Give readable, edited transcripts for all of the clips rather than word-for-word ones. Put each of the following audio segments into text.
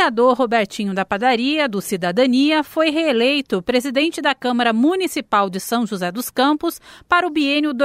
vereador Robertinho da Padaria, do Cidadania, foi reeleito presidente da Câmara Municipal de São José dos Campos para o biênio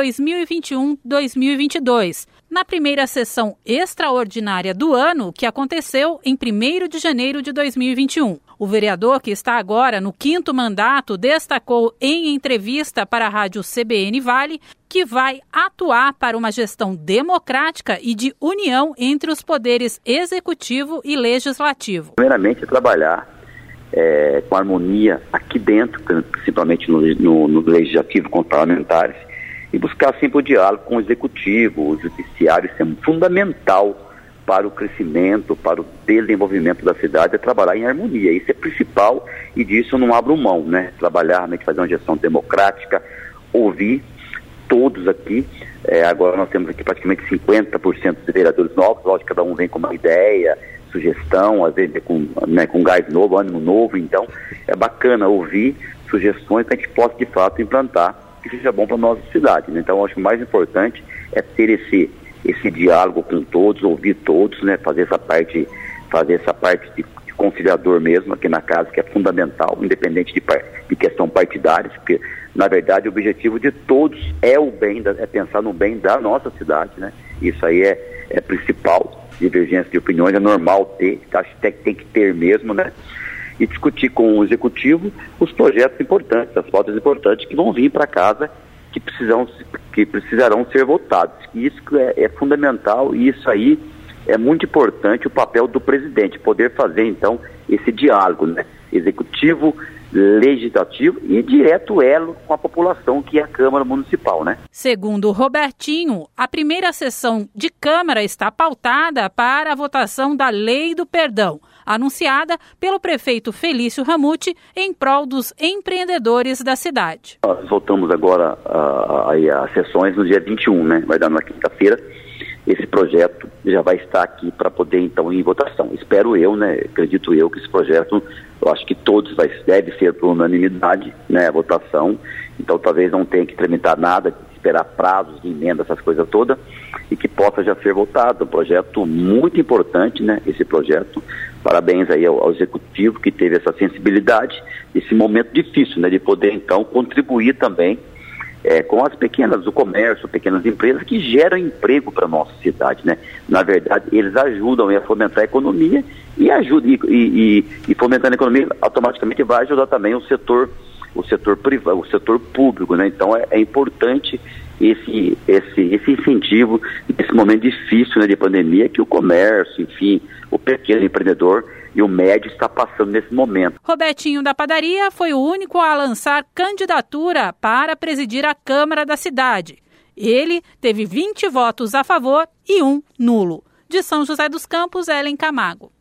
2021-2022, na primeira sessão extraordinária do ano, que aconteceu em 1º de janeiro de 2021. O vereador, que está agora no 5º mandato, destacou em entrevista para a rádio CBN Vale que vai atuar para uma gestão democrática e de união entre os poderes executivo e legislativo. Primeiramente, trabalhar com harmonia aqui dentro, principalmente no legislativo com os parlamentares, e buscar sempre o diálogo com o executivo, o judiciário. Isso é fundamental para o crescimento, para o desenvolvimento da cidade, é trabalhar em harmonia. Isso é principal e disso eu não abro mão, né? Trabalhar, realmente fazer uma gestão democrática, ouvir todos aqui. Agora nós temos aqui praticamente 50% de vereadores novos, lógico que cada um vem com uma ideia, sugestão, às vezes com gás novo, ânimo novo. Então é bacana ouvir sugestões para que a gente possa de fato implantar, que seja bom para a nossa cidade, né? Então eu acho que o mais importante é ter esse diálogo com todos, ouvir todos, né? Fazer essa parte de conciliador mesmo aqui na casa, que é fundamental, independente de questão partidária, porque na verdade o objetivo de todos é o bem, é pensar no bem da nossa cidade, né? Isso aí é principal. Divergência de opiniões é normal ter, acho que tem que ter mesmo, né? E discutir com o executivo os projetos importantes, as pautas importantes que vão vir para casa, que precisarão ser votados. Isso é fundamental, e isso aí é muito importante, o papel do presidente, poder fazer então esse diálogo, né? Executivo, legislativo e direto elo com a população, que é a Câmara Municipal, né? Segundo Robertinho, a primeira sessão de Câmara está pautada para a votação da Lei do Perdão, anunciada pelo prefeito Felício Ramute em prol dos empreendedores da cidade. Nós voltamos agora às sessões no dia 21, né? Vai dar na quinta-feira. Esse projeto já vai estar aqui para poder, então, ir em votação. Espero eu, né? Acredito eu que esse projeto, eu acho que todos deve ser por unanimidade, né? A votação. Então, talvez não tenha que tramitar nada, esperar prazos de emenda, essas coisas todas, e que possa já ser votado. Um projeto muito importante, né? Esse projeto. Parabéns aí ao executivo que teve essa sensibilidade, esse momento difícil, né? De poder, então, contribuir também com as pequenas, o comércio, pequenas empresas que geram emprego para a nossa cidade, né? Na verdade, eles ajudam a fomentar a economia e fomentando a economia, automaticamente vai ajudar também o setor privado, o setor público, né? Então é importante esse incentivo nesse momento difícil, né, de pandemia, que o comércio, enfim, o pequeno empreendedor e o médio está passando nesse momento. Robertinho da Padaria foi o único a lançar candidatura para presidir a Câmara da cidade. Ele teve 20 votos a favor e 1 nulo. De São José dos Campos, Ellen Camargo.